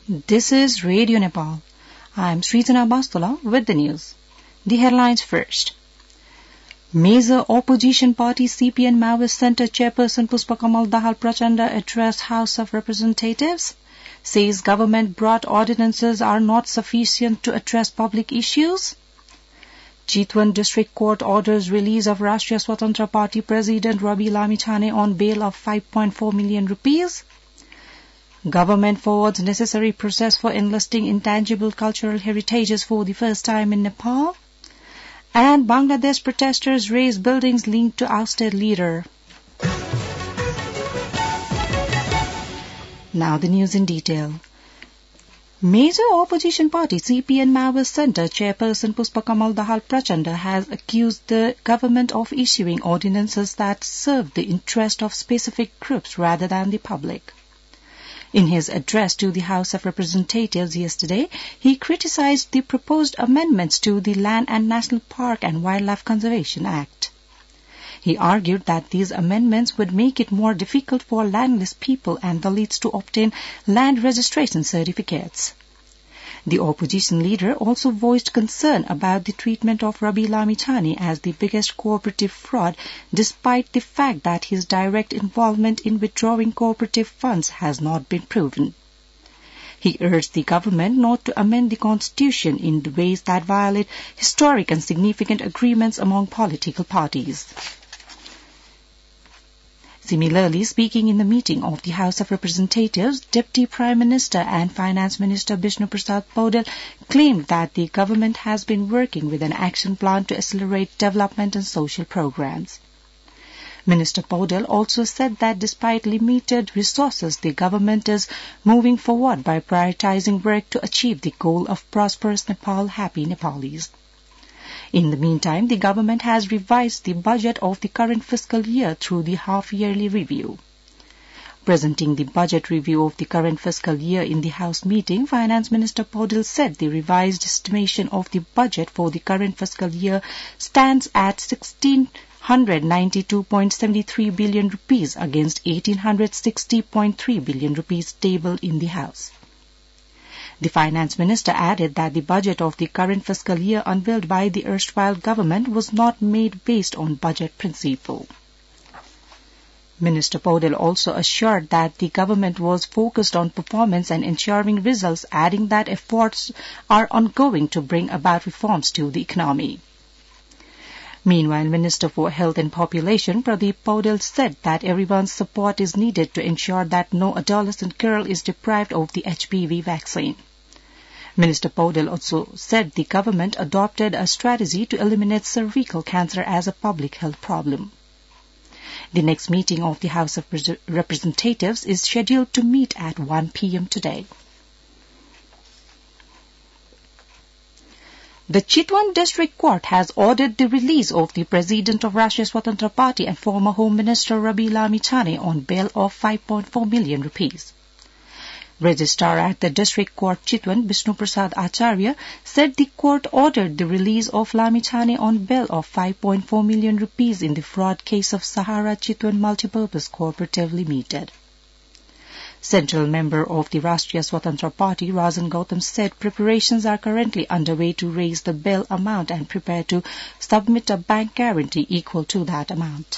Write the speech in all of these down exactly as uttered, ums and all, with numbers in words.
This is Radio Nepal. I am Srijana Bastula with the news. The headlines first. Major opposition party C P N Maoist Center Chairperson Pushpakamal Dahal Prachanda addressed House of Representatives. Says government brought ordinances are not sufficient to address public issues. Chitwan District Court orders release of Rashtriya Swatantra Party President Rabi Lamichhane on bail of five point four million rupees. Government forwards necessary process for enlisting intangible cultural heritages for the first time in Nepal. And Bangladesh protesters raise buildings linked to ousted leader. Now the news in detail. Major opposition party C P N Maoist Center Chairperson Pushpakamal Dahal Prachanda has accused the government of issuing ordinances that serve the interest of specific groups rather than the public. In his address to the House of Representatives yesterday, he criticized the proposed amendments to the Land and National Park and Wildlife Conservation Act. He argued that these amendments would make it more difficult for landless people and Dalits to obtain land registration certificates. The opposition leader also voiced concern about the treatment of Rabi Lamichhane as the biggest cooperative fraud, despite the fact that his direct involvement in withdrawing cooperative funds has not been proven. He urged the government not to amend the constitution in the ways that violate historic and significant agreements among political parties. Similarly, speaking in the meeting of the House of Representatives, Deputy Prime Minister and Finance Minister Bishnu Prasad Paudel claimed that the government has been working with an action plan to accelerate development and social programs. Minister Paudel also said that despite limited resources, the government is moving forward by prioritizing work to achieve the goal of prosperous Nepal, happy Nepalis. In the meantime, the government has revised the budget of the current fiscal year through the half-yearly review. Presenting the budget review of the current fiscal year in the House meeting, Finance Minister Paudel said the revised estimation of the budget for the current fiscal year stands at one thousand six hundred ninety-two point seven three billion rupees against one thousand eight hundred sixty point three billion rupees tabled in the House. The Finance Minister added that the budget of the current fiscal year unveiled by the erstwhile government was not made based on budget principle. Minister Paudel also assured that the government was focused on performance and ensuring results, adding that efforts are ongoing to bring about reforms to the economy. Meanwhile, Minister for Health and Population Pradeep Paudel said that everyone's support is needed to ensure that no adolescent girl is deprived of the H P V vaccine. Minister Paudel also said the government adopted a strategy to eliminate cervical cancer as a public health problem. The next meeting of the House of Representatives is scheduled to meet at one p m today. The Chitwan District Court has ordered the release of the President of Rashtriya Swatantra Party and former Home Minister Rabi Lamichhane on bail of five point four million rupees. Registrar at the District Court Chitwan, Bishnu Prasad Acharya, said the court ordered the release of Lamichhane on bail of five point four million rupees in the fraud case of Sahara Chitwan Multipurpose Cooperative Limited. Central member of the Rashtriya Swatantra Party, Rajan Gautam, said preparations are currently underway to raise the bail amount and prepare to submit a bank guarantee equal to that amount.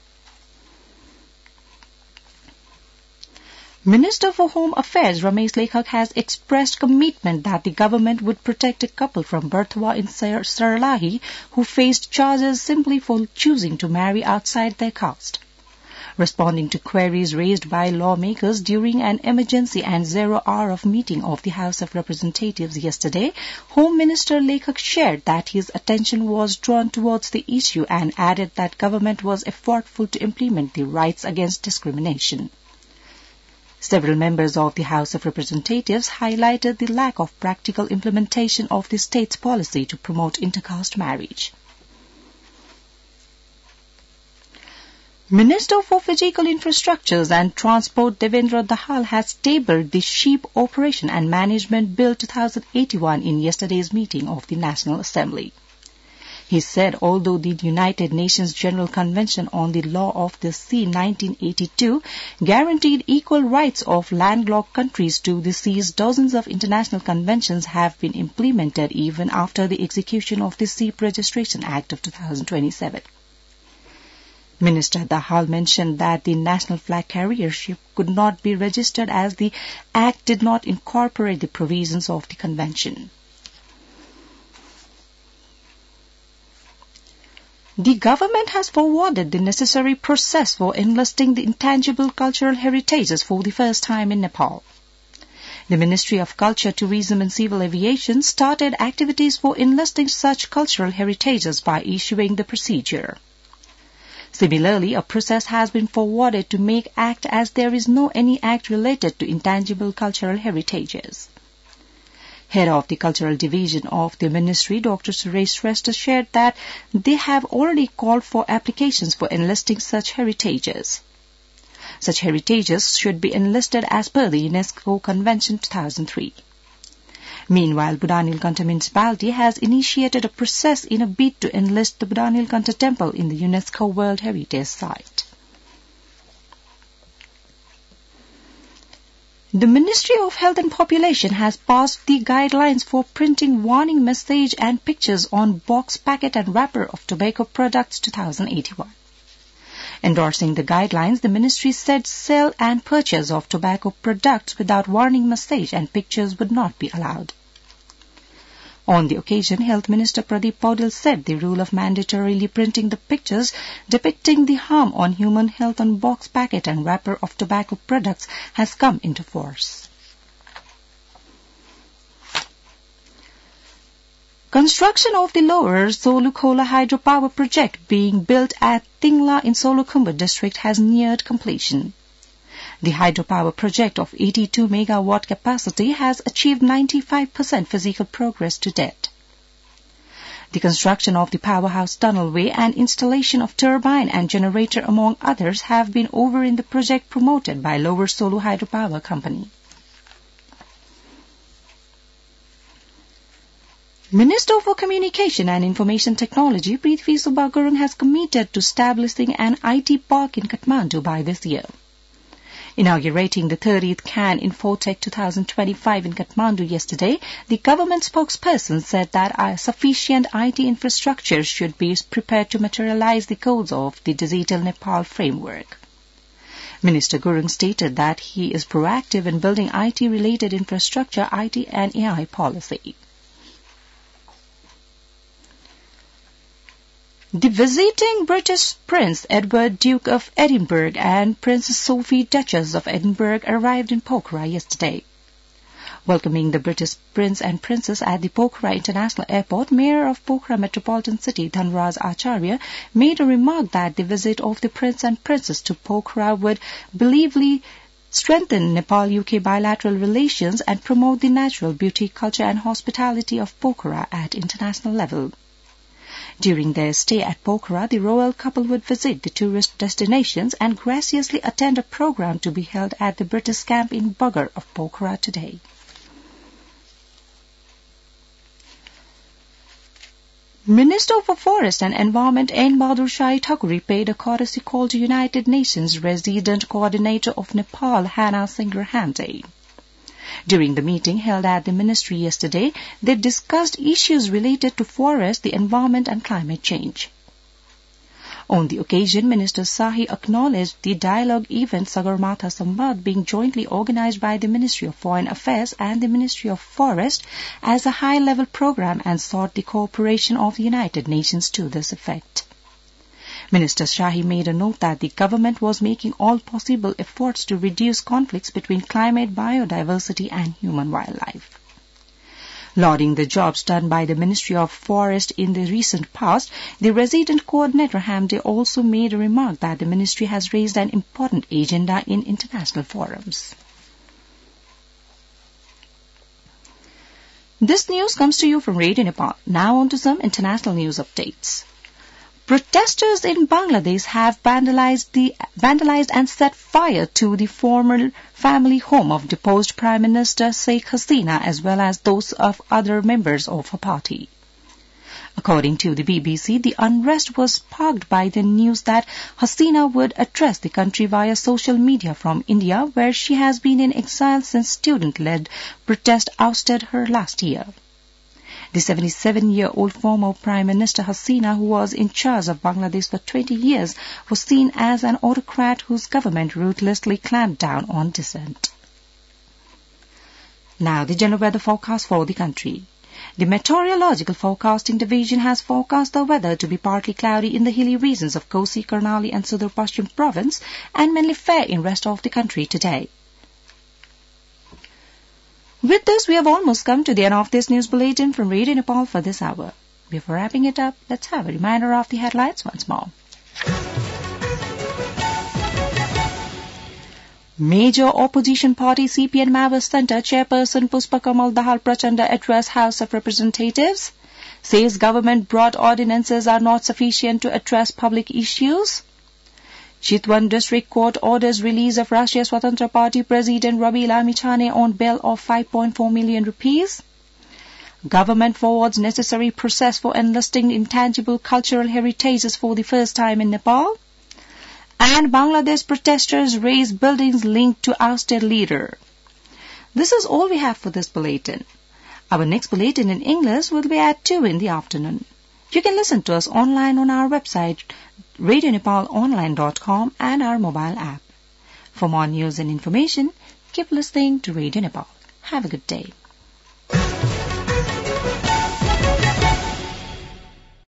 Minister for Home Affairs Ramesh Lekhak has expressed commitment that the government would protect a couple from Barthwa in Sarlahi who faced charges simply for choosing to marry outside their caste. Responding to queries raised by lawmakers during an emergency and zero hour of meeting of the House of Representatives yesterday, Home Minister Lekhak shared that his attention was drawn towards the issue and added that government was effortful to implement the rights against discrimination. Several members of the House of Representatives highlighted the lack of practical implementation of the state's policy to promote intercaste marriage. Minister for Physical Infrastructures and Transport Devendra Dahal has tabled the Sheep Operation and Management Bill two thousand eighty-one in yesterday's meeting of the National Assembly. He said although the United Nations General Convention on the Law of the Sea nineteen eighty-two guaranteed equal rights of landlocked countries to the seas, dozens of international conventions have been implemented even after the execution of the Sea Registration Act of two thousand twenty-seven. Minister Dahal mentioned that the national flag carrier ship could not be registered as the Act did not incorporate the provisions of the convention. The government has forwarded the necessary process for enlisting the intangible cultural heritages for the first time in Nepal. The Ministry of Culture, Tourism and Civil Aviation started activities for enlisting such cultural heritages by issuing the procedure. Similarly, a process has been forwarded to make Act as there is no any Act related to intangible cultural heritages. Head of the Cultural Division of the Ministry, Doctor Suresh Shrestha, shared that they have already called for applications for enlisting such heritages. Such heritages should be enlisted as per the UNESCO Convention two thousand three. Meanwhile, Budanilkantha Municipality has initiated a process in a bid to enlist the Budanilkantha Temple in the UNESCO World Heritage Site. The Ministry of Health and Population has passed the guidelines for printing warning message and pictures on box, packet and wrapper of tobacco products two thousand eighty-one. Endorsing the guidelines, the ministry said sale and purchase of tobacco products without warning message and pictures would not be allowed. On the occasion, Health Minister Pradeep Paudel said the rule of mandatorily printing the pictures depicting the harm on human health on box, packet and wrapper of tobacco products has come into force. Construction of the lower Solukhola hydropower project being built at Tingla in Solukhumbu district has neared completion. The hydropower project of eighty-two megawatt capacity has achieved ninety-five percent physical progress to date. The construction of the powerhouse tunnelway and installation of turbine and generator among others have been over in the project promoted by Lower Solu Hydropower Company. Minister for Communication and Information Technology Prithvi Subba Gurung has committed to establishing an I T park in Kathmandu by this year. Inaugurating the thirtieth Can Infotech twenty twenty-five in Kathmandu yesterday, the government spokesperson said that a sufficient I T infrastructure should be prepared to materialize the goals of the Digital Nepal framework. Minister Gurung stated that he is proactive in building I T-related infrastructure, I T and A I policy. The visiting British Prince Edward, Duke of Edinburgh and Princess Sophie, Duchess of Edinburgh arrived in Pokhara yesterday. Welcoming the British Prince and Princess at the Pokhara International Airport, Mayor of Pokhara Metropolitan City Dhanraj Acharya made a remark that the visit of the Prince and Princess to Pokhara would believably strengthen Nepal-U K bilateral relations and promote the natural beauty, culture and hospitality of Pokhara at international level. During their stay at Pokhara, the royal couple would visit the tourist destinations and graciously attend a program to be held at the British camp in Bagar of Pokhara today. Minister for Forest and Environment N. Bahadur Shahi Thakuri paid a courtesy call to United Nations Resident Coordinator of Nepal, Hannah Singrahande. During the meeting held at the ministry yesterday, they discussed issues related to forest, the environment and climate change. On the occasion, Minister Shahi acknowledged the dialogue event Sagarmatha Samvad being jointly organized by the Ministry of Foreign Affairs and the Ministry of Forest as a high-level program and sought the cooperation of the United Nations to this effect. Minister Shahi made a note that the government was making all possible efforts to reduce conflicts between climate, biodiversity and human wildlife. Lauding the jobs done by the Ministry of Forest in the recent past, the resident coordinator Hamde also made a remark that the ministry has raised an important agenda in international forums. This news comes to you from Radio Nepal. Now on to some international news updates. Protesters in Bangladesh have vandalized, the, vandalized and set fire to the former family home of deposed Prime Minister Sheikh Hasina as well as those of other members of her party. According to the B B C, the unrest was sparked by the news that Hasina would address the country via social media from India, where she has been in exile since student-led protest ousted her last year. The seventy-seven-year-old former Prime Minister Hasina, who was in charge of Bangladesh for twenty years, was seen as an autocrat whose government ruthlessly clamped down on dissent. Now the general weather forecast for the country. The Meteorological Forecasting Division has forecast the weather to be partly cloudy in the hilly regions of Kosi, Karnali and Southern Pashchim Province and mainly fair in rest of the country today. With this, we have almost come to the end of this news bulletin from Radio Nepal for this hour. Before wrapping it up, let's have a reminder of the headlines once more. Major opposition party C P N Maoist Center chairperson Puspa Kamal Dahal Prachanda addressed House of Representatives, says government broad ordinances are not sufficient to address public issues. Chitwan District Court orders release of Rashtriya Swatantra Party President Rabi Lamichhane on bail of five point four million rupees. Government forwards necessary process for enlisting intangible cultural heritages for the first time in Nepal. And Bangladesh protesters raise buildings linked to ousted leader. This is all we have for this bulletin. Our next bulletin in English will be at two in the afternoon. You can listen to us online on our website, radio nepal online dot com, and our mobile app. For more news and information, keep listening to Radio Nepal. Have a good day.